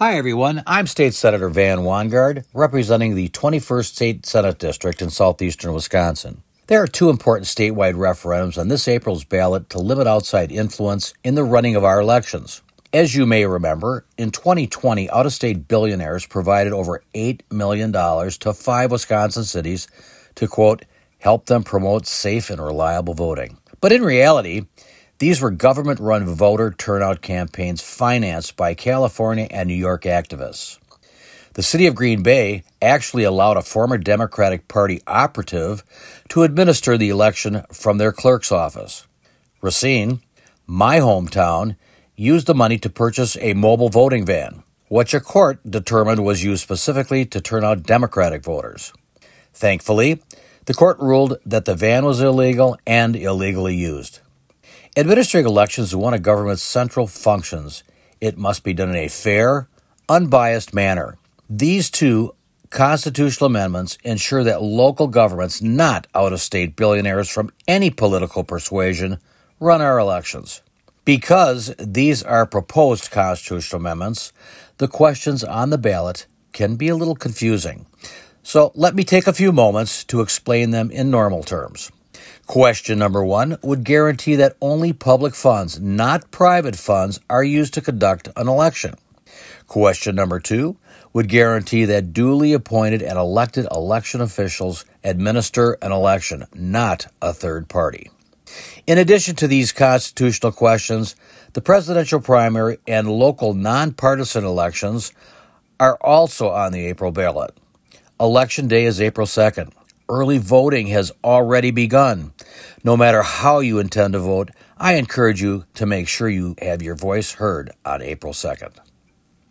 Hi, everyone. I'm State Senator Van Wangard, representing the 21st State Senate District in southeastern Wisconsin. There are two important statewide referendums on this April's ballot to limit outside influence in the running of our elections. As you may remember, in 2020, out-of-state billionaires provided over $8 million to 5 Wisconsin cities to, quote, help them promote safe and reliable voting. But in reality, these were government-run voter turnout campaigns financed by California and New York activists. The city of Green Bay actually allowed a former Democratic Party operative to administer the election from their clerk's office. Racine, my hometown, used the money to purchase a mobile voting van, which a court determined was used specifically to turn out Democratic voters. Thankfully, the court ruled that the van was illegal and illegally used. Administering elections is one of government's central functions. It must be done in a fair, unbiased manner. These two constitutional amendments ensure that local governments, not out-of-state billionaires from any political persuasion, run our elections. Because these are proposed constitutional amendments, the questions on the ballot can be a little confusing. So let me take a few moments to explain them in normal terms. Question number 1 would guarantee that only public funds, not private funds, are used to conduct an election. Question number 2 would guarantee that duly appointed and elected election officials administer an election, not a third party. In addition to these constitutional questions, the presidential primary and local nonpartisan elections are also on the April ballot. Election day is April 2nd. Early voting has already begun. No matter how you intend to vote, I encourage you to make sure you have your voice heard on April 2nd.